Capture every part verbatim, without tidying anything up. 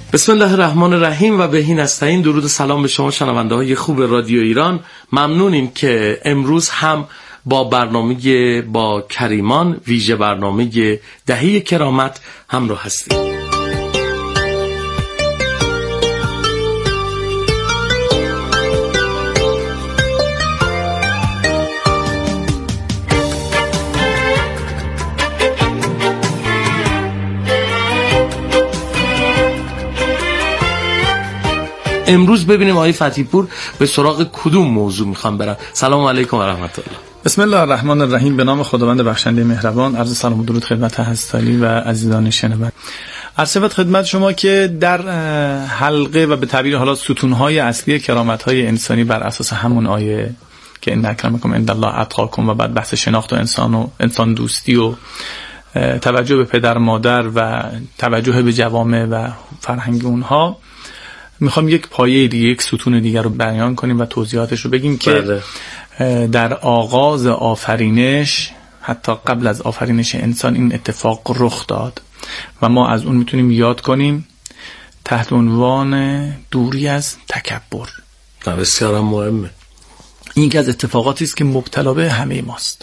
بسم الله الرحمن الرحیم و بهی نستعین. درود و سلام به شما شنونده های خوب رادیو ایران. ممنونیم که امروز هم با برنامه با کریمان، ویژه برنامه دهه کرامت همراه هستیم. امروز ببینیم آقای فتحی پور به سراغ کدوم موضوع میخوام برن. سلام علیکم و رحمت الله. بسم الله الرحمن الرحیم. به نام خداوند بخشنده مهربان. عرض سلام و درود خدمت هستالی و عزیزان شنونده. عرض خدمت شما که در حلقه و به تعبیر حالا ستونهای اصلی کرامت‌های انسانی بر اساس همون آیه که ان اکرمکم عند الله اتقاکم و بعد بحث شناخت و انسان و انسان دوستی و توجه به پدر مادر و توجه به جوامع و فرهنگ اونها، میخوام یک پایه دیگه، یک ستون دیگر رو بیان کنیم و توضیحاتش رو بگیم که بله. در آغاز آفرینش، حتی قبل از آفرینش انسان، این اتفاق رخ داد و ما از اون میتونیم یاد کنیم تحت عنوان دوری از تکبر. بسیار مهمه. این که از اتفاقاتی است که مبتلا به همه ماست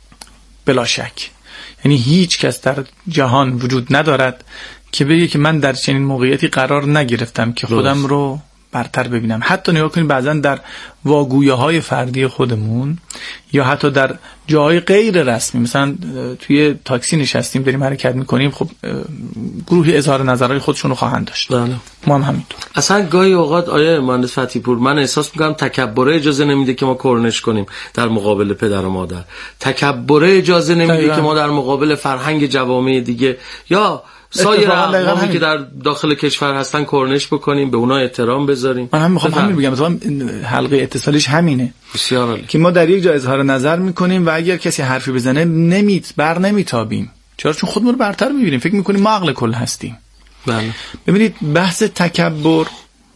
بلا شک. یعنی هیچ کس در جهان وجود ندارد که بگه که من در چنین موقعیتی قرار نگرفتم که خودم رو برتر ببینم. حتی نگاه کنید بعضن در واگویه‌های فردی خودمون یا حتی در جاهای غیر رسمی، مثلا توی تاکسی نشستیم داریم حرکت میکنیم، خب گروهی اظهار نظرهای خودشون رو خواهند داشت. بله. ما هم همینطور. اصلا گاهی اوقات آیه مهندس فتحی پور من احساس میکنم تکبر اجازه نمیده که ما کرنش کنیم در مقابل پدر و مادر. تکبر اجازه نمیده دقیقا. که ما در مقابل فرهنگ جوامع دیگه یا سایر اقوامی که در داخل کشور هستن کرنش بکنیم، به اونا احترام بذاریم. من هم میخوام همین بگم، مثلا حلقه اتصالش همینه. بسیار عالی. که ما در یک جا اظهار نظر میکنیم و اگر کسی حرفی بزنه نمیت بر نمیتابیم. چرا؟ چون خودمون رو برتر میبینیم، فکر میکنیم ما عقل کل هستیم. بله. ببینید بحث تکبر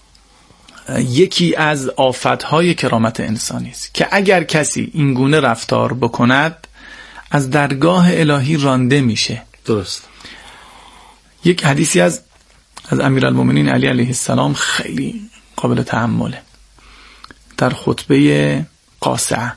یکی از آفتهای کرامت انسانی است که اگر کسی این گونه رفتار بکند از درگاه الهی رانده میشه. درست. یک حدیثی از از امیرالمومنین علی علیه السلام خیلی قابل تأمله در خطبه قاصعه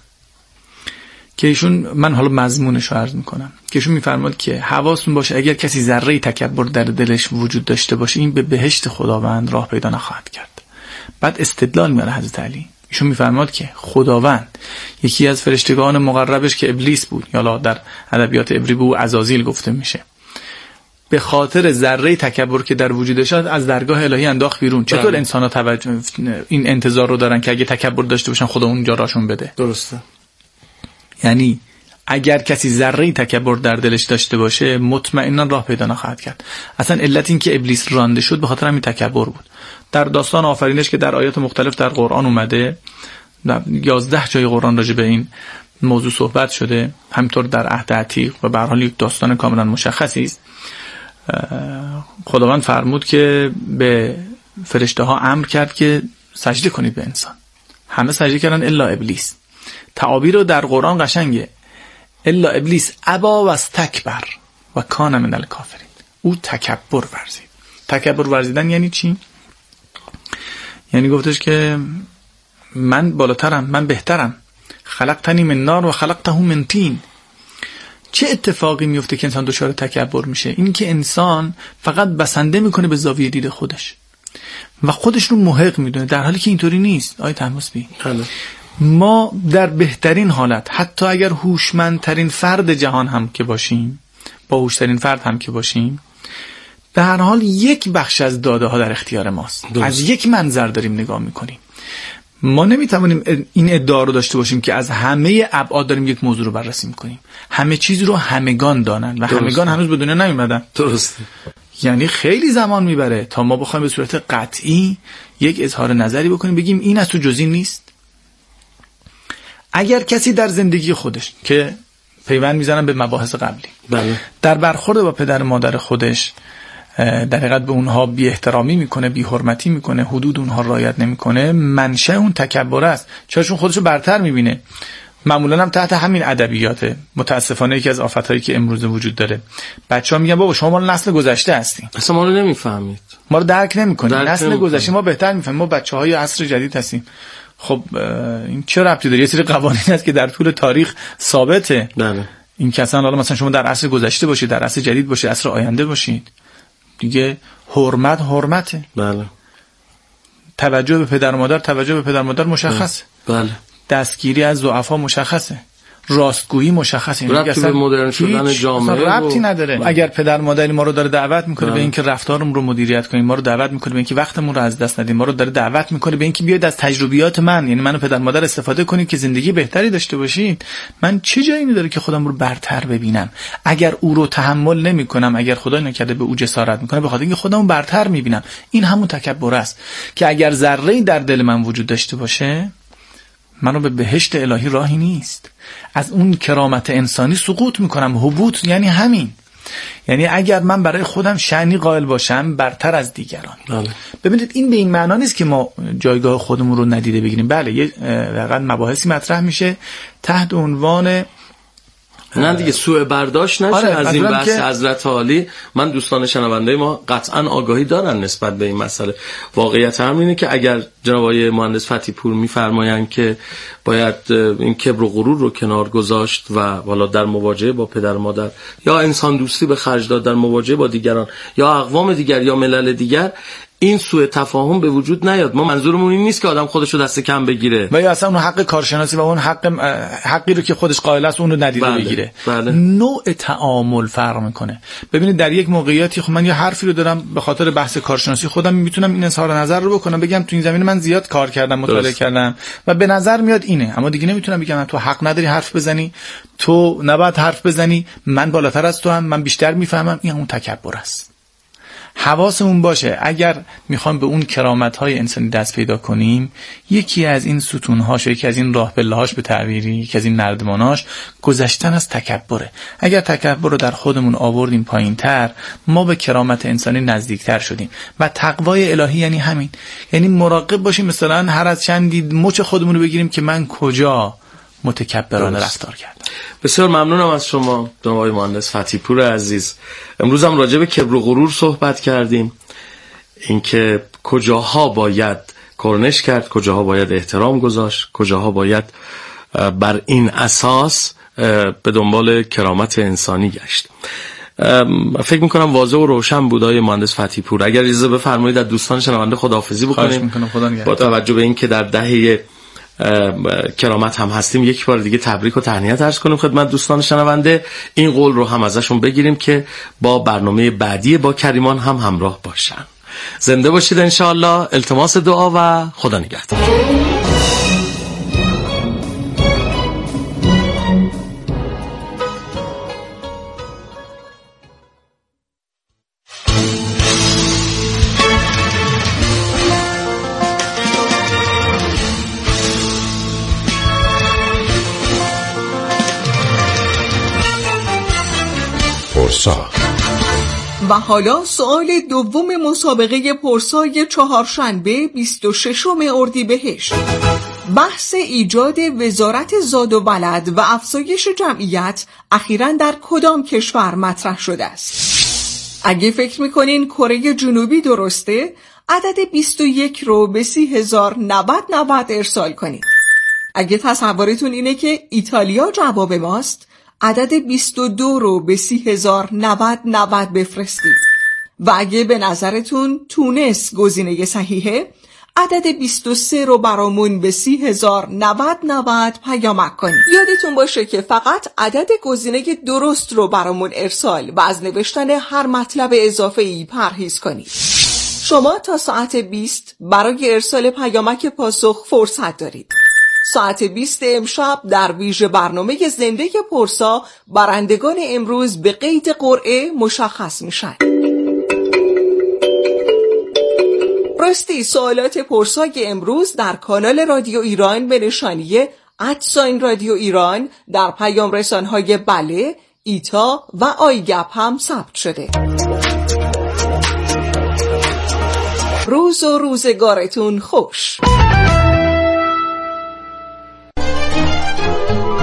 که ایشون، من حالا مضمونش رو عرض میکنم، که ایشون میفرماد که حواستون باشه اگر کسی ذره تکبر در دلش وجود داشته باشه این به بهشت خداوند راه پیدا نخواهد کرد. بعد استدلال میاره حضرت علی، ایشون میفرماد که خداوند یکی از فرشتگان مقربش که ابلیس بود، یا در ادبیات عبری به او عزازیل گفته میشه، به خاطر ذره تکبر که در وجودش از درگاه الهی انداخت بیرون. چطور انسان ها توجه این انتظار رو دارن که اگه تکبر داشته باشن خدا اونجا راشون بده؟ درسته. یعنی اگر کسی ذره تکبر در دلش داشته باشه مطمئنا راه پیدا نخواهد کرد. اصلا علت این که ابلیس رانده شد به خاطر همین تکبر بود. در داستان آفرینش که در آیات مختلف در قرآن اومده، در یازده جای قرآن راجع به این موضوع صحبت شده، همینطور در عهد عتیق و به هر حال یک داستان کاملا مشخصی است. خداوند فرمود که به فرشته ها امر کرد که سجده کنید به انسان. همه سجده کردن الا ابلیس. تعابیر رو در قرآن قشنگه. الا ابلیس ابا و استکبر و کان من الکافرین. او تکبر ورزید. تکبر ورزیدن یعنی چی؟ یعنی گفتش که من بالاترم، من بهترم، خلقتنی من نار و خلقته من طین. چه اتفاقی میفته که انسان دچار تکبر میشه؟ این که انسان فقط بسنده میکنه به زاویه دید خودش و خودش رو محق میدونه، در حالی که اینطوری نیست. آیه طهماسبی، ما در بهترین حالت، حتی اگر هوشمندترین فرد جهان هم که باشیم، باهوشترین فرد هم که باشیم، به هر حال یک بخش از داده ها در اختیار ماست. دوست. از یک منظر داریم نگاه میکنیم. ما نمیتوانیم این ادعا رو داشته باشیم که از همه ابعاد داریم یک موضوع رو بررسی میکنیم. همه چیز رو همگان دانن و درسته. همگان هنوز به دنیا نیومدن. درسته. یعنی خیلی زمان میبره تا ما بخوایم به صورت قطعی یک اظهار نظری بکنیم، بگیم این از تو جزئی نیست. اگر کسی در زندگی خودش که پیوند میزنن به مباحث قبلی، بله. در برخورد با پدر مادر خودش در حقیقت به اونها بی احترامی میکنه، بی حرمتی میکنه، حدود اونها رعایت نمیکنه، منشأ اون تکبر است. چرا؟ چون خودشو برتر میبینه. معمولا هم تحت همین ادبیاته. متاسفانه یکی از آفتایی که امروز وجود داره، بچه‌ها میگن بابا شما مال نسل گذشته هستین، اصلا ما رو نمیفهمید، ما رو درک نمی‌کنید، نسل گذشته ما بهتر می‌فهمیم، ما بچه‌های عصر جدید هستیم. خب این چه ربطی داره؟ یه سری قوانین هست که در طول تاریخ ثابته. بله. این که اصلا حالا مثلا شما در عصر گذشته باشید، در عصر جدید باشید، عصر آینده باشید، دیگه حرمت حرمته. بله. توجه به پدر و مادر، توجه به پدر و مادر مشخصه. بله. دستگیری از ضعفا مشخصه. راستگویی مشخصه. این ربطی به مدرن شدن جامعه ربطی نداره. بله. اگر پدر مادری ما رو داره دعوت میکنه بله. به اینکه رفتارمون رو مدیریت کنیم، ما رو دعوت میکنه به اینکه وقتمون رو از دست ندیم، ما رو داره دعوت میکنه به اینکه بیاید از تجربیات من، یعنی منو پدر مادر استفاده کنید که زندگی بهتری داشته باشید، من چه جایی داره که خودم رو برتر ببینم؟ اگر او رو تحمل نمیکنم، اگر خدا نکرده به او جسارت میکنه، به خاطر اینکه خودمو برتر میبینم، این همون تکبر است که اگر ذره‌ای در دل من وجود داشته باشه، منو به بهشت الهی راهی نیست. از اون کرامت انسانی سقوط میکنم. حبوط یعنی همین، یعنی اگر من برای خودم شأنی قائل باشم برتر از دیگران. بله. ببینید این به این معنا نیست که ما جایگاه خودمون رو ندیده بگیریم. بله یه واقعا مباحثی مطرح میشه تحت عنوان نه دیگه سوء برداشت نشه. آره، از این بحث که... حضرت عالی. من دوستان شنونده ما قطعا آگاهی دارن نسبت به این مسئله. واقعیت هم اینه که اگر جناب آقای مهندس فتحی پور میفرمایند که باید این کبر و غرور رو کنار گذاشت و والا در مواجهه با پدر مادر یا انسان دوستی به خرج داد در مواجهه با دیگران یا اقوام دیگر یا ملل دیگر، این سوء تفاهم به وجود نیاد. ما منظورمون این نیست که آدم خودشو دست کم بگیره و یا اصلا اون حق کارشناسی و اون حق حقی رو که خودش قائل است اون رو ندیده بله. بگیره. بله. نوع تعامل فرق میکنه. ببینید در یک موقعیتی خب من یه حرفی رو دارم به خاطر بحث کارشناسی خودم میتونم این اظهار نظر رو بکنم، بگم تو این زمینه من زیاد کار کردم، مطالعه درست. کردم و به نظر میاد اینه، اما دیگه نمیتونم بگم تو حق نداری حرف بزنی، تو نباید حرف بزنی، من بالاتر از تو هم، من بیشتر میفهمم. این همون تکبر است. حواسمون باشه اگر میخوام به اون کرامت‌های انسانی دست پیدا کنیم، یکی از این ستون‌هاش، یکی از این راه پله‌هاش به تعبیری، یکی از این نردباناش گذشتن از تکبره. اگر تکبر رو در خودمون آوردیم پایین‌تر، ما به کرامت انسانی نزدیکتر شدیم. و تقوای الهی یعنی همین، یعنی مراقب باشیم مثلا هر از چندی مچ خودمون رو بگیریم که من کجا متکبرانه رفتار کردم. بسیار ممنونم از شما جناب آقای مهندس فتحی پور عزیز. امروز هم راجع به کبر و غرور صحبت کردیم، اینکه کجاها باید کرنش کرد، کجاها باید احترام گذاشت، کجاها باید بر این اساس به دنبال کرامت انسانی گشت. فکر میکنم واضح و روشن بود آقای مهندس فتحی پور. اگر اجازه بفرمایید از دوستان شنونده خداحافظی بکنیم با توجه به اینکه در دهه کرامت هم هستیم، یک بار دیگه تبریک و تهنیت عرض کنیم خدمت دوستان شنونده. این قول رو هم ازشون بگیریم که با برنامه بعدی با کریمان هم همراه باشن. زنده باشید انشاءالله. التماس دعا و خدا نگهدار. و حالا سوال دوم مسابقه پرسای چهارشنبه بیست و ششم اردیبهشت. بحث ایجاد وزارت زاد و ولد و افزایش جمعیت اخیراً در کدام کشور مطرح شده است؟ اگه فکر میکنین کره جنوبی درسته، عدد بیست و یک رو به سی هزار نود نود ارسال کنید. اگه تصورتون اینه که ایتالیا جواب ماست، عدد بیست و دو رو به سی هزار نود نود بفرستید. و اگه به نظرتون تونس گزینه صحیحه، عدد بیست و سه رو برامون به سی هزار نود نود پیامک کنید. یادتون باشه که فقط عدد گزینه درست رو برامون ارسال و از نوشتن هر مطلب اضافه ای پرهیز کنید. شما تا ساعت بیست برای ارسال پیامک پاسخ فرصت دارید. ساعت بیست امشب در ویژه برنامه زنده پرسا برندگان امروز به قید قرعه مشخص میشن. راستی سوالات پرسای امروز در کانال رادیو ایران به نشانی ادساین رادیو ایران در پیام رسانهای بله، ایتا و آیگپ هم ثبت شده. روز و روزگارتون خوش.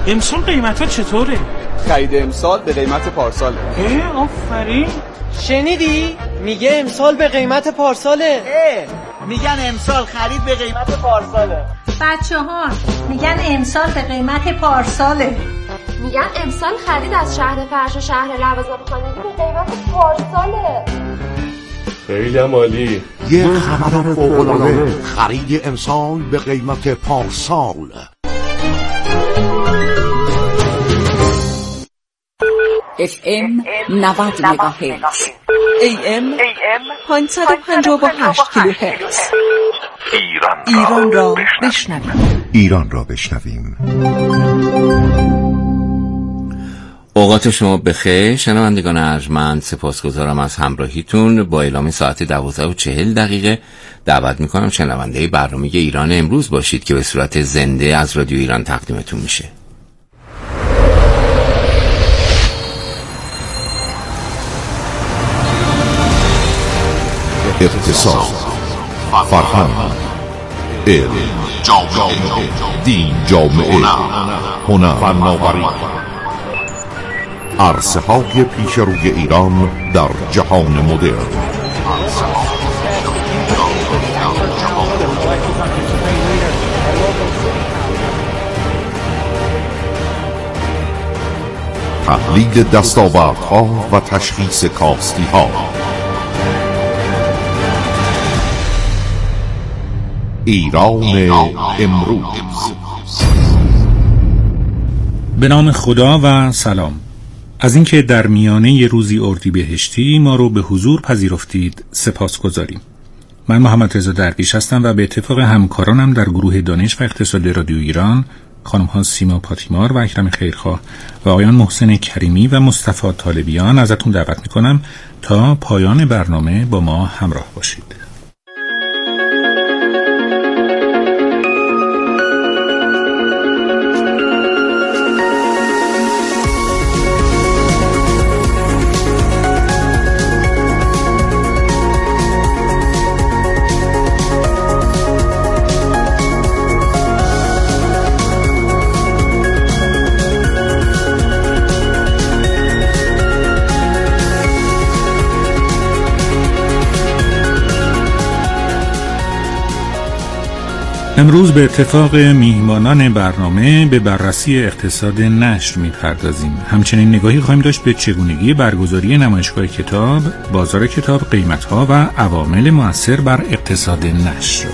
امسال قیمت ها چطوره؟ خرید امسال به قیمت پارساله. اه آفرین. شنیدی؟ میگه امسال به قیمت پارساله. اه میگن امسال خرید به قیمت پارساله. بچه ها میگن امسال به قیمت پارساله. میگن امسال خرید از شهر فرش و شهر لوازم خانگی به قیمت پارساله. خیلی عالی. یه خبر فوق‌العاده، خرید امسال به قیمت پارسال. اف ام نود مگاهرتز، ای ام پانصد و پنجاه و هشت کیلوهرتز. ایران را بشنویم. ایران را بشنویم. اوقات شما بخیر شنوندگان ارجمند، سپاسگزارم از همراهیتون. با اعلام ساعت دوازده و چهل دقیقه دعوت میکنم شنونده برنامه ایران امروز باشید که به صورت زنده از رادیو ایران تقدیمتون میشه. اقتصاد، فرهنگ، علم، دین، جامعه، هنر، فناوری، عرصه های پیش روی ایران در جهان مدرن. تحلیل دستاوردها و تشخیص کاستی ها. ایران امروز. به نام خدا و سلام. از اینکه در میانه ی روزی اردیبهشتی ما رو به حضور پذیرفتید سپاسگزاریم. من محمد رضا درویش هستم و به اتفاق همکارانم در گروه دانش و اقتصاد رادیو ایران، خانم ها سیما پاتیمار و اکرم خیرخواه و آقایان محسن کریمی و مصطفی طالبیان، ازتون دعوت میکنم تا پایان برنامه با ما همراه باشید. امروز به اتفاق میهمانان برنامه به بررسی اقتصاد نشر می‌پردازیم. همچنین نگاهی خواهیم داشت به چگونگی برگزاری نمایشگاه کتاب، بازار کتاب، قیمت‌ها و عوامل مؤثر بر اقتصاد نشر.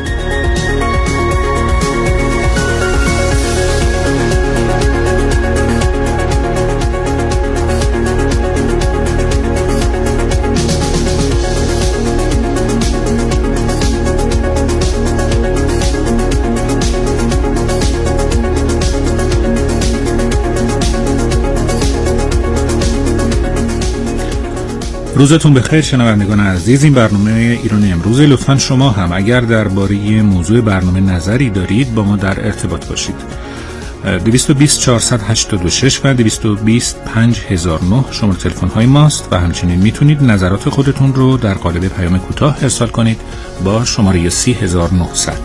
روزتون بخیر شنوندگان عزیز. این برنامه ایران امروز. لطفاً شما هم اگر درباره موضوع برنامه نظری دارید با ما در ارتباط باشید. دویست و بیست چهارصد و هشتاد و شش و دویست و بیست پنج هزار و نه شماره تلفن های ماست و همچنین میتونید نظرات خودتون رو در قالب پیام کوتاه ارسال کنید با شماره سی هزار و نهصد.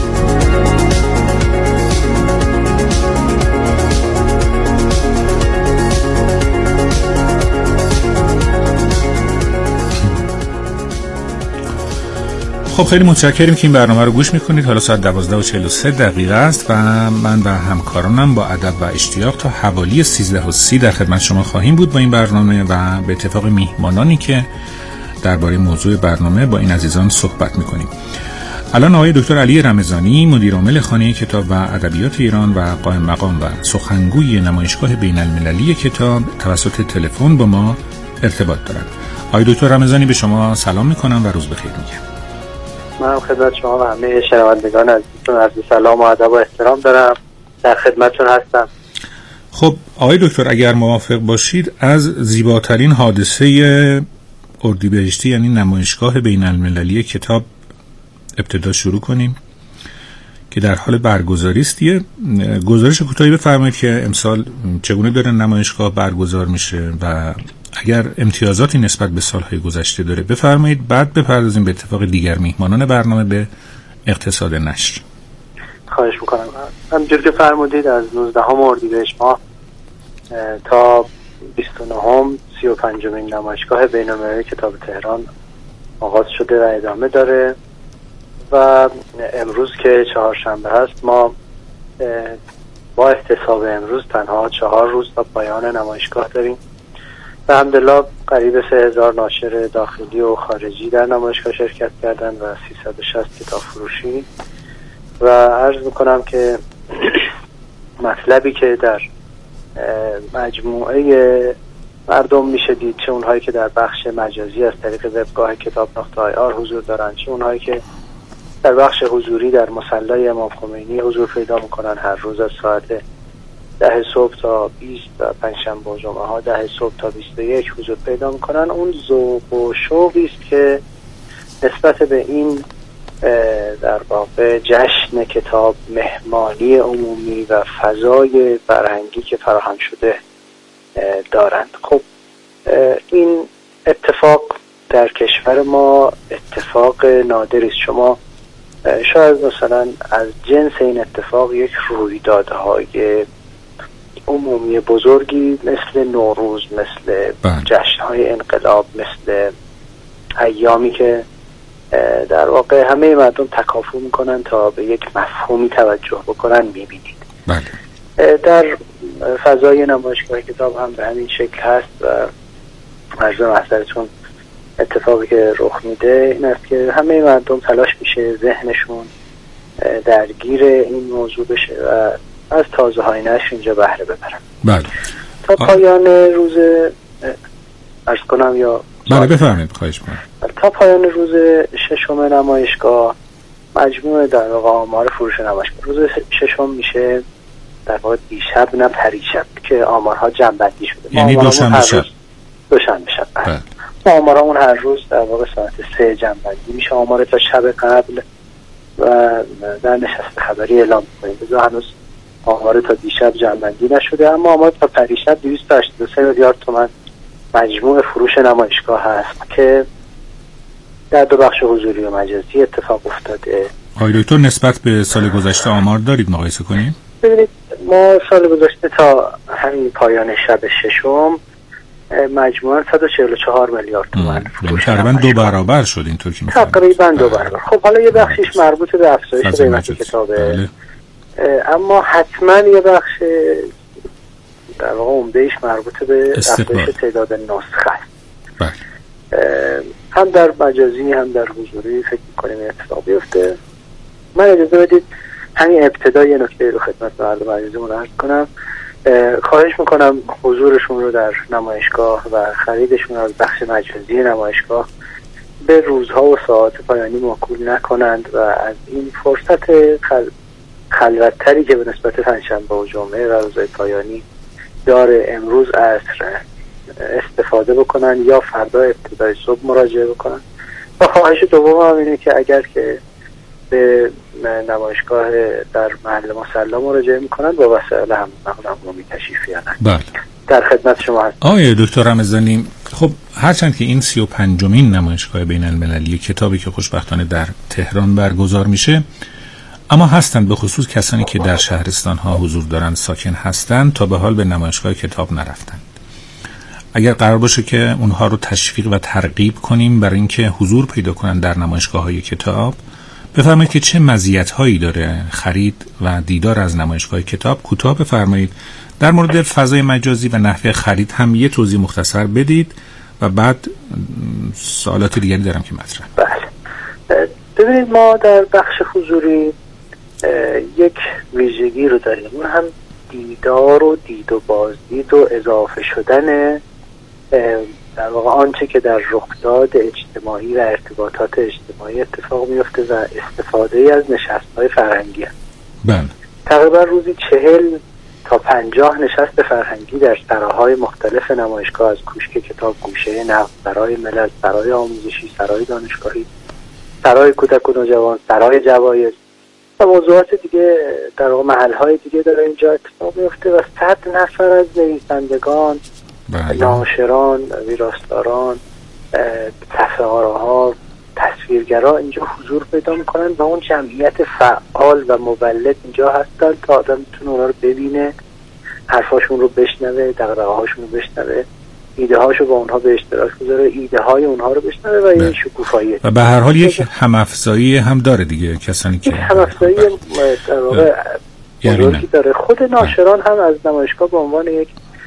خب خیلی متشکریم که این برنامه رو گوش میکنید. حالا ساعت دوازده و چهل و سه دقیقه است و من و همکارانم با ادب و اشتیاق تا حوالی سیزده و سی در خدمت شما خواهیم بود با این برنامه و به اتفاق میهمانانی که درباره موضوع برنامه با این عزیزان صحبت میکنیم. الان آقای دکتر علی رمضانی، مدیر عامل خانه کتاب و ادبیات ایران و قائم مقام و سخنگوی نمایشگاه بین المللی کتاب، توسط تلفن با ما ارتباط دارند. آقای دکتر رمضانی به شما سلام میکنم و روز بخیر میگم. من خدمت شما و همه شنوندگان عزیزتون عرض سلام و ادب و احترام دارم. در خدمتتون هستم. خب آقای دکتر اگر موافق باشید از زیباترین حادثه اردیبهشتی یعنی نمایشگاه بین المللی کتاب ابتدا شروع کنیم که در حال برگزاری است. یه گزارش کوتاهی بفرمایید که امسال چگونه داره نمایشگاه برگزار میشه و اگر امتیازاتی نسبت به سالهای گذشته داره بفرمایید، بعد بپردازیم به اتفاق دیگر میهمانان برنامه به اقتصاد نشر. خواهش میکنم. همونجور که فرمودید از نوزدهم اردیبهشت ماه تا بیست و نهم سی و پنجمین نمایشگاه بین‌المللی کتاب تهران آغاز شده و ادامه داره و امروز که چهارشنبه هست ما با احتساب امروز تنها چهار روز تا پایان نمایشگاه داریم و الحمدلله قریب سه هزار ناشر داخلی و خارجی در نمایشگاه شرکت کردن و سیصد و شصت کتاب فروشی و عرض میکنم که مطلبی که در مجموعه مردم میشه دید، چه اونهایی که در بخش مجازی از طریق وبگاه کتاب نقطه آی آر حضور دارن، چه اونهایی که در بخش حضوری در مصلی امام خمینی حضور پیدا میکنن هر روز از ساعت ده صبح تا بیست و پنجشنبه و جمعه ها ده صبح تا بیست و یک حضور پیدا میکنن، اون ذوق و شوقی است که نسبت به این در واقع جشن کتاب، مهمانی عمومی و فضای فرهنگی که فراهم شده دارند. خب این اتفاق در کشور ما اتفاق نادری است. شما شاید مثلا از جنس این اتفاق یک رویدادهای عمومی بزرگی مثل نوروز، مثل جشن‌های انقلاب، مثل ایامی که در واقع همه مردم تکافؤ میکنن تا به یک مفهومی توجه بکنن میبینید. بله. در فضای نمایشگاه کتاب هم به همین شکل هست و عرض محضرتون اتفاقی که رخ میده این است که همه مردم تلاش میشه ذهنشون درگیر این موضوع بشه و از تازه های نشر اینجا بهره ببرن. بله. تا پایان روز عرض کنم یا بله بفرمایید. خواهش می‌کنم. تا پایان روز ششم نمایشگاه مجموع در واقع آمار فروش نمایشگاه روز ششم میشه در واقع دیشب نه پریشب که آمارها جمع‌بندی شده. یعنی دوشنبه شب. دوشنبه شب. بله. ما آمارمون هر روز در واقع ساعت سه جمع‌بندی میشه. آمار تا شب قبل و در نشست خبری اعلام می‌کنیم. بذار هنوز آمار تا دیشب جمع‌بندی نشده، اما آمار تا پریشب دویست و هشتاد و سه میلیارد تومان مجموع فروش نمایشگاه هست که در دو بخش حضوری و مجازی اتفاق افتاده. آقای دکتر نسبت به سال گذشته آمار دارید مقایسه کنیم؟ ببینید ما سال گذشته تا همین پایان شب ششم مجموعاً صد و چهل و چهار میلیارد تومان فروش تقریبا دو برابر شد اینطور که می‌فهمم. تقریبا دو برابر. خب حالا یه بخشش مربوط به افزایش قیمت کتابه. بله. اما حتما یه بخش در واقع عمده‌ایش مربوط به افزایش تعداد نسخه است. بله. هم در مجازی هم در حضوری فکر می‌کنیم اتفاق بیفته. من اجازه بدید همین ابتدای نکته رو خدمت مردم عزیزمون عرض کنم. خواهش میکنم حضورشون رو در نمایشگاه و خریدشون از بخش مجازی نمایشگاه به روزها و ساعات پایانی موکول نکنند و از این فرصت خل... خلوتتری که به نسبت پنجشنبه و جمعه و روزهای پایانی داره امروز عصر استفاده بکنن یا فردا ابتدای صبح مراجعه بکنن. و خواهش دوم هم اینه که اگر که به نمایشگاه در محل مصلی مراجعه میکنن با وسایل هم عمومی تشریف بیارن. بله. در خدمت شما هستم. آقای دکتر رمضانی، خب هرچند که این سی و پنجمین نمایشگاه بین المللی کتابی که خوشبختانه در تهران برگزار میشه، اما هستند به خصوص کسانی که در شهرستان ها حضور دارند، ساکن هستند، تا به حال به نمایشگاه کتاب نرفتند. اگر قرار باشه که اونها رو تشویق و ترغیب کنیم برای اینکه حضور پیدا کنند در نمایشگاه های کتاب، بفرمایید که چه مزیت‌هایی داره خرید و دیدار از نمایشگاه کتاب. کوتاه بفرمایید. در مورد فضای مجازی و نحوه خرید هم یه توضیح مختصر بدید و بعد سوالات دیگری دارم که مطرح. بله. ببینید ما در بخش حضوری یک ویژگی رو داریم، اون هم دیدار و دید و بازدید و اضافه شدن در واقع آنچه که در رخداد اجتماعی و ارتباطات اجتماعی اتفاق میفته و استفاده از نشست‌های فرهنگی هست. بله. تقریبا روزی چهل تا پنجاه نشست فرهنگی در سراهای مختلف نمایشگاه، از کوشک کتاب، گوشه نقد، سرای ملل، سرای آموزشی، سرای دانشگاهی، سرای کودک و نوجوان، سرای جوایز و موضوعات دیگه در واقع محل‌های دیگه داره اینجا اتفاق میفته و صد نفر از نویسندگان، ناشران، ویراستاران، صفحه‌ها، تصویر تصویرگرا اینجا حضور پیدا میکنن و اون جمعیت فعال و مولد اینجا هستن تا آدم میتونه اونا رو ببینه، حرفاشون رو بشنوه، دغدغه‌هاشون رو بشنوه، ایده هاشو با اونها به اشتراک بذاره، ایده های اونها رو بشنوه و این شکوفاییه. و به هر حال یک هم‌افزایی هم داره دیگه، کسانی که هم‌افزایی در واقع بزرگی داره. خود ناشران هم از نمایشگاه به عنوان یک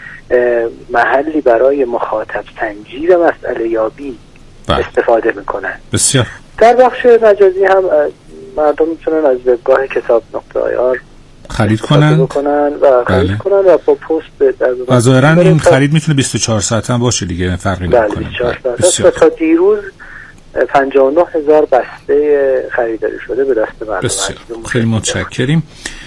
محلی برای مخاطب سنجی و مسئله یابی بله. استفاده میکنن. بسیار. در بخش مجازی هم مردم میتونن از وبگاه کتاب نقطه آی آر خرید کنن و خرید بله. کنن و با پست در ظاهرا این خرید میتونه بیست و چهار ساعت هم باشه دیگه، فرقی نمیکنه. بله بیست و چهار ساعت و تا دیروز پنجاه و نه هزار بسته خریداری شده به دست مردم. خیلی متشکریم.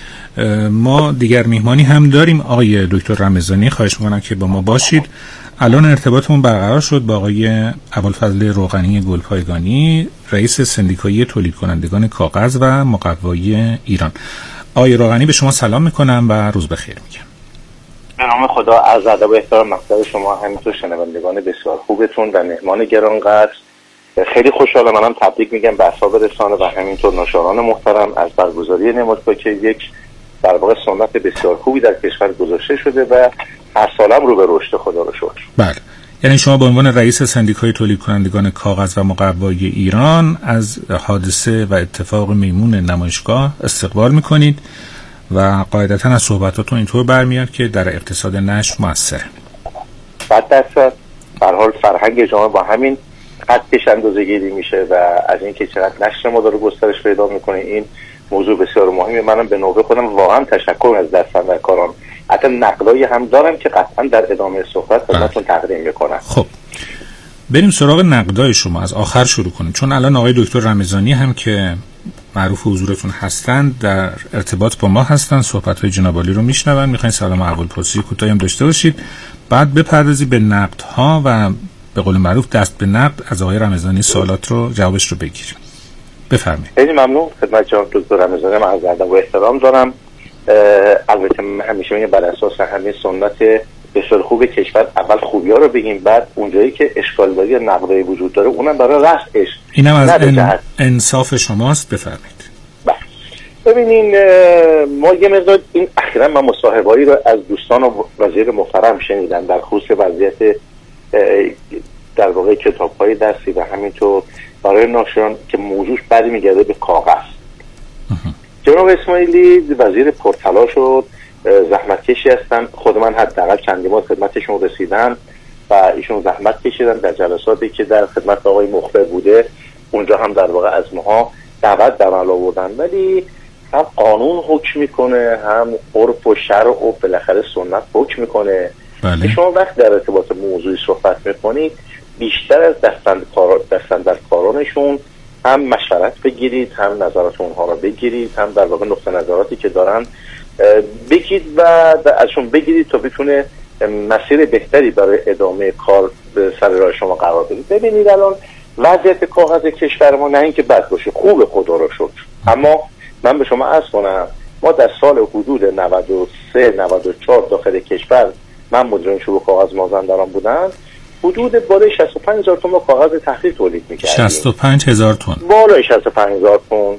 ما دیگر میهمانی هم داریم، آقای دکتر رمضانی، خواهش میکنم که با ما باشید. الان ارتباطمون برقرار شد با آقای ابوالفضل روغنی گلپایگانی، رئیس سندیکای تولید کنندگان کاغذ و مقوایی ایران. آقای روغنی به شما سلام میکنم و روز بخیر میگم. به نام خدا، عرض ادب و احترام مقدار شما، همینطور شنوندگان بسیار خوبتون و مهمان گرانقدر. خیلی خوشحالم، منم تبریک میگم به اصحاب رسانه و همینطور ناشران محترم از برگزاری نمایشگاه که یک در واقع سنت بسیار خوبی در کشور گذاشته شده و هر سالم رو به رشد، خدا رو شکر. بله، یعنی شما به عنوان رئیس سندیکای تولید کنندگان کاغذ و مقوایی ایران از حادثه و اتفاق میمون نمایشگاه استقبال میکنید و قاعدتا از صحبتاتون اینطور برمیاد که در اقتصاد نشر موثره. صد درصد. به هر حال فرهنگ جامعه با همین خطش اندازه‌گیری میشه و از اینکه چقدر نشر ما داره گسترش پیدا میکنه، این موضوع بسیار مهمه. منم به نوبه خودم واقعا تشکر از دستاندرکاران، حتی نقلایی هم دارم که قطعا در ادامه صحبت خدمتتون تقدیم میکنم. خب بریم سراغ نقدای شما، از آخر شروع کنیم، چون الان آقای دکتر رمضانی هم که معروف حضورتون هستند در ارتباط با ما هستن، صحبت‌های جناب عالی رو میشنون. میخواین سلام و احوالپرسی کوتاهی هم داشته باشید، بعد بپردازی به نقدها و به قول معروف دست به نقد از آقای رمضانی سوالات رو جوابش رو بگیریم. بفرمایید. خیلی ممنون. خدمت جناب دکتر رمضانی من از ادب و احترام دارم. البته همیشه میگم بر اساس همین سنت بسیار خوب کشور اول خوبی‌ها رو بگیم، بعد اونجایی که اشکال داری یا نقدی وجود داره اونم برای رفعش. اینم از ان... انصاف شماست. بفرمایید. بله. ببینین ما یه مقدار این اخیراً من مصاحبه‌ای رو از دوستان و وزیر محترم شنیدم در خصوص وضعیت در واقع کتاب‌های درسی و همینطور برای ناشران که موضوعش برمیگرده به کاغذ. جناب اسماعیلی وزیر پرتلاش شد، زحمتکشی هستن. خود من حداقل چندی بار خدمتشون رسیدم و ایشون زحمت کشیدن در جلساتی که در خدمت آقای مخبر بوده، اونجا هم در واقع از ماها دعوت در عمل آوردن، ولی هم قانون حکم میکنه، هم عرف و شرع و بالاخره سنت حکم میکنه. بله. شما وقت در ارتباط موضوعی صحبت میکنید بیشتر از دستاندرکارانشون هم مشورت بگیرید، هم نظرات اونها رو بگیرید، هم در واقع نقطه نظراتی که دارن بگید و ازشون بگیرید تا بتونه مسیر بهتری برای ادامه کار سر راه شما قرار بدید. ببینید الان وضعیت کاغذ کشور ما نه اینکه بد باشه، خوب، خدا رو شکر، اما من به شما عرض کنم ما در سال حدود نود و سه نود و چهار داخل کشور، من مدیران شروع کاغذ مازندران بودم، حدود بالای شصت و پنج هزار تن کاغذ تحریر تولید می‌کردیم. شصت و پنج هزار تن. بالای شصت و پنج هزار تن.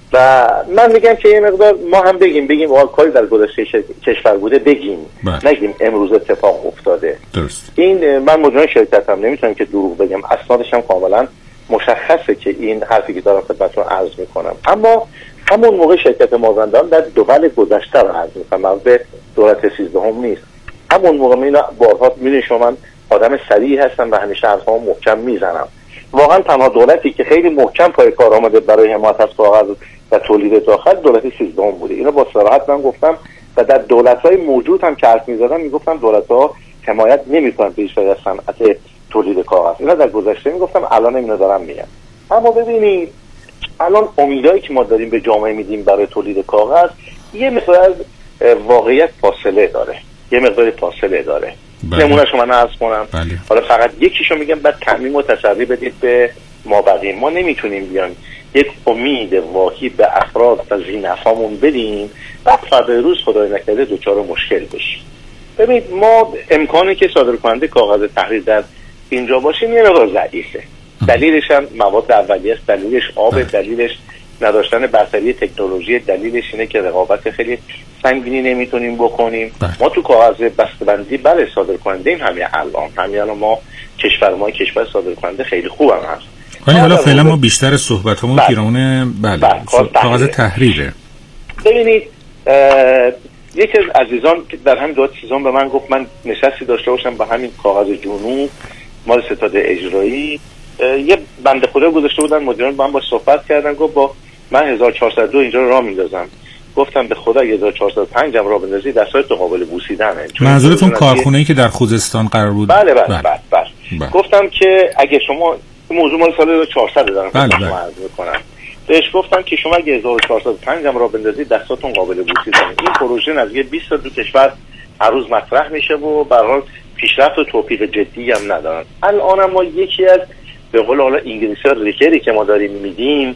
و من میگم که یه مقدار ما هم بگیم بگیم واقعا کاری در گذشته کشور بوده بگیم، نگیم امروز اتفاق افتاده. درست. این من مدیران شرکتم نمیتونم که دروغ بگم، اسنادش هم کاملا مشخصه که این حرفی که دارم خدمتتون عرض میکنم. اما همون موقع شرکت مازندران در دول گذشته رو عرض میکنم، به دولت سیزدهم نیست. همون موقع من بارها میدونید شما من آدم سریع هستم و همیشه حرفامو محکم میزنم. واقعا تنها دولتی که خیلی محکم پای کار آمده برای حمایت از کاغذ و تولید داخل دولت سیزدهم بوده. اینو با صراحت من گفتم و در دولت‌های موجود هم که حرف می‌زدم میگفتم دولت‌ها حمایت نمی‌کنن بیشتر از صنعت تولید کاغذ. اینا در گذشته میگفتم، الان اینو دارم میگم. اما ببینید الان امیدایی که ما داریم به جامعه میدیم برای تولید کاغذ یه مقدار از واقعیت فاصله داره. یه مقدار فاصله داره. نمونهشو من عرض کنم. بله. حالا فقط یکیشو میگم بعد تعمیم و تسری بدید به ما بقیه. ما نمیتونیم بیان یک امید واهی به افراد و ذی‌نفعمون بدیم بعد فردا روز خدای نکرده دوچار مشکل بشیم. ببینید ما امکانی که صادر کننده کاغذ تحریر در اینجا باشیم یه مقدار ضعیفه. دلیلش هم مواد اولیه است، دلیلش آب، دلیلش نداشتن برتری تکنولوژی، دلیلش اینه که رقابت خیلی سنگینی نمیتونیم بکنیم. ما تو کاغذ بسته‌بندی بله صادر کننده ایم، همین الان همین الان ما کشور ما کشور صادر کننده خیلی خوب هم هست. ولی حالا فعلا ما بیشتر صحبتمون پیرامون بله کاغذ تحریره. ببینید یکی از عزیزان که در همین دو سیزن به من گفت من نشستی داشته باشم با همین کاغذ جنوب مال ستاد اجرایی، یه بنده خدا گذاشته بودن مدیران با من باش صحبت کردن، گفت با من هزار و چهارصد و دو اینجا رو راه میندازم. گفتم به خدا هزار و چهارصد و پنج هم راه بندازی دستای تو قابل بوسیدنه. منظورتون کارخونه‌ای که در خوزستان قرار بود؟ بله بله بله, بله, بله. بله. گفتم که اگه شما موضوع مال سال هزار و چهارصد دارم بله بله. عرض می‌کنم، بهش گفتم که شما اگه هزار و چهارصد و پنج هم راه بندازی دستاتون قابل بوسیدنه. این پروژه نزدیک بیست تا دو کشور هر روز مطرح میشه و به هر حال پیشرفت و توفیق جدی هم ندارن. الان ما یکی از به قول حالا انگلیسی‌ها ریکری که ما داریم میدیم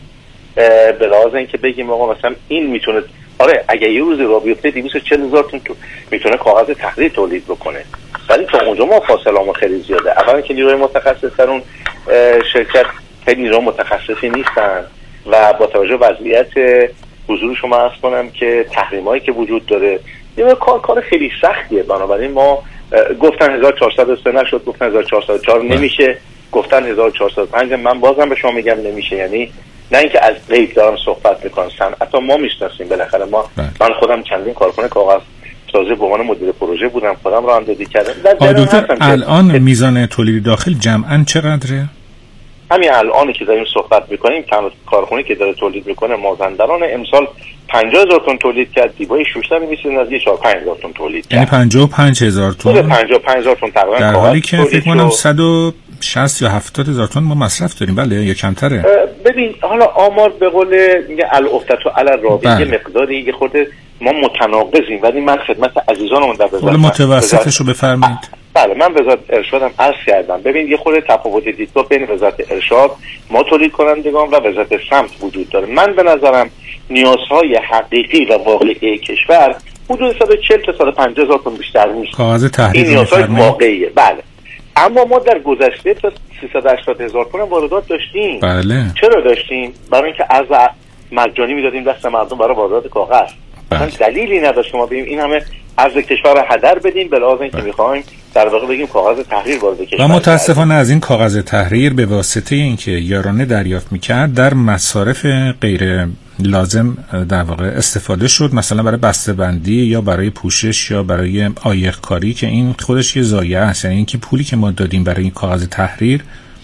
به لحاظ اینکه بگیم آقا مثلا این میتونه، آره اگه یه روز راه بیفته دویست و چهل هزار تن تو میتونه کاغذ تحریر تولید بکنه، ولی تا اونجا ما فاصله‌مون خیلی زیاده. اولا که نیروی متخصص در اون شرکت خیلی نیروی متخصصی نیستن و با توجه به وضعیت حضور شما عرض کنم که تحریمایی که وجود داره یه کار کار خیلی سختیه. بنابراین ما گفتن هزار و چهارصد و سه نشد، گفتن هزار و چهارصد و چهار نمیشه، گفتن هزار و چهارصد و پنج، من بازم به شما میگم نمیشه. یعنی نه اینکه از غیب دارم صحبت میکنم، صنعت ما میشناسیم بالاخره. ما من خودم چندین کارخونه کاغذ سازی به عنوان مدیر پروژه بودم، خودم رانندگی کردم. آقای دکتر الان میزان تولید داخل جمعاً چقدره؟ همین الان که داریم صحبت میکنیم تنها کارخونه که داره تولید میکنه مازندران امسال پنجاه هزار تن تولید کرد، دیبای شوشتر میشه نزدیک چهل و پنج هزار تن تولید کرد. یعنی پنجاه و پنج هزار تن. پنجاه و پنج هزار تن تقریبا. در حالی که فکر کنم صد و شصت یا هفتاد هزار تن ما مصرف داریم. بله یا کمتره؟ ببین حالا آمار به قول میگه الافتت و علی الرابی یه مقداری یه خورده ما متناقضیم، ولی من خدمت عزیزانمون در وزارت متوسطشو بفرمایید. بله من وزارت ارشادم عرض کردم. ببین یه خورده تفاوت دیدگاه بین وزارت ارشاد ما تولید کنندگان و وزارت سمت وجود داره. من به نظرم نیازهای حقیقی و واقعی کشور حدود صد و چهل تا صد و پنجاه هزار تن بیشتر نیست. کاغذ تحریر این نیازهای واقعیه. بله. اما ما در گذشته تا سیصد و هشتاد هزار تن واردات داشتیم. بله. چرا داشتیم؟ برای اینکه ارز مجانی میدادیم دست مردم برای واردات کاغذ. اصلا دلیلی نداشت ما بگیم این همه ارز کشور رو هدر بدیم به لحاظ اینکه می‌خوایم در واقع بگیم کاغذ تحریر وارد کشور. و متاسفانه از این کاغذ تحریر به واسطه اینکه یارانه دریافت می‌کرد در مصارف غیر لازم در واقع استفاده شد، مثلا برای بسته‌بندی یا برای پوشش یا برای عایق کاری که این خودش یه ضایعه است. یعنی اینکه پولی که ما دادیم برای این کاغذ تحریر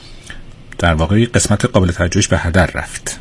در واقع قسمت قابل توجهش به هدر رفت.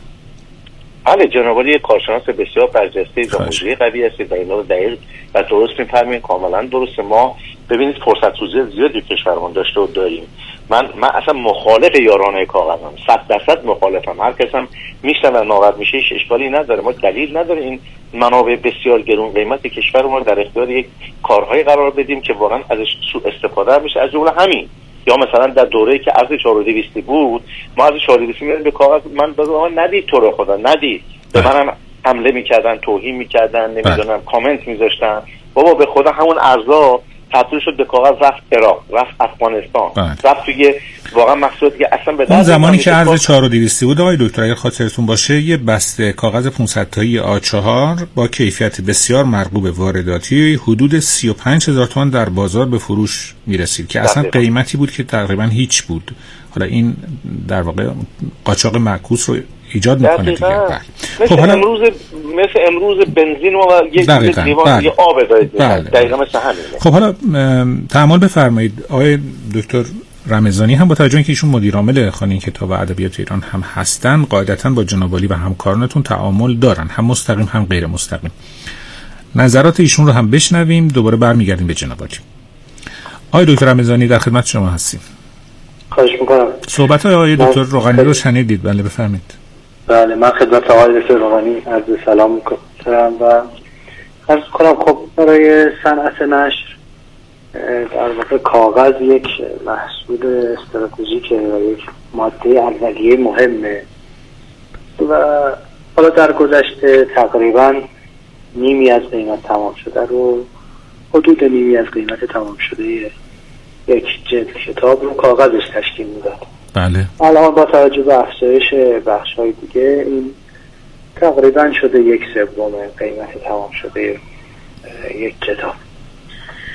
بله جناب عالی کارشناس بسیار برجسته زموجی قوی هستید و اینا رو دقیق و درست می‌فرمایید، کاملا درسته. ما ببینید فرصت سوزی زیادی کشورمون داشته و داریم. من من اصلا مخالف یارانه کاغذم، صد درصد مخالفم. هر کس هم میشنه و ناراحت میشه هیچ اشکالی نداره. ما دلیل نداره این منابع بسیار گران قیمت کشور ما در اختیار یک کارهای قرار بدیم که واقعا ازش سوء استفاده میشه. از جمله همین یا مثلا در دوره‌ای که ارز چهار و دویست بود ما ارز چهار و دویست میاد به کاغذ، من بازم ندید تو رو خدا ندید، به منم حمله میکردن، توهین میکردن، نمیدونم کامنت میذاشتن. بابا به خدا همون ارزا تبدیل شد به کاغذ، رفت عراق، رفت افغانستان، رفت توی واقعا محصولاتی که اصلا به اون زمانی که ارز چهار و دویست بود آقای دکتر اگر خاطرتون باشه یه بسته کاغذ پانصد تایی آ چهار با کیفیت بسیار مرغوب وارداتی حدود سی و پنج هزار تومان در بازار به فروش میرسید که اصلا قیمتی بود که تقریبا هیچ بود. حالا این در واقع قاچاق معکوس رو ایجاد میکنه دیگه. مثل خب امروز مثل امروز بنزین و یک لیوان دیگه آب دارید. دقیقاً مثل همین. خب حالا تعامل بفرمایید آقای دکتر رمضانی هم با توجه اینکه ایشون مدیر عامل خانه کتاب و ادبیات ایران هم هستن قاعدتاً با جناب عالی و همکارانتون تعامل دارن، هم مستقیم هم غیر مستقیم. نظرات ایشون رو هم بشنویم، دوباره برمیگردیم به جناب عالی. آقای دکتر رمضانی در خدمت شما هستیم. خواهش می‌کنم. صحبت های آقای دکتر روغانی رو شنیدید؟ بله بفرمایید. بله من خدمت آقای دکتر روغانی عرض سلام می‌کنم و عرض کنم خب برای صنعت نشر در واقع کاغذ یک محصول استراتژیکه و یک ماده اولیه مهمه و حالا در گذشته تقریبا نیمی از قیمت تمام شده رو حدود نیمی از قیمت تمام شده یک جلد کتاب رو کاغذش تشکیل میداد. بله. الان با توجه به افزایش بخش‌های دیگه این تقریبا شده یک سوم قیمت تمام شده یک کتاب.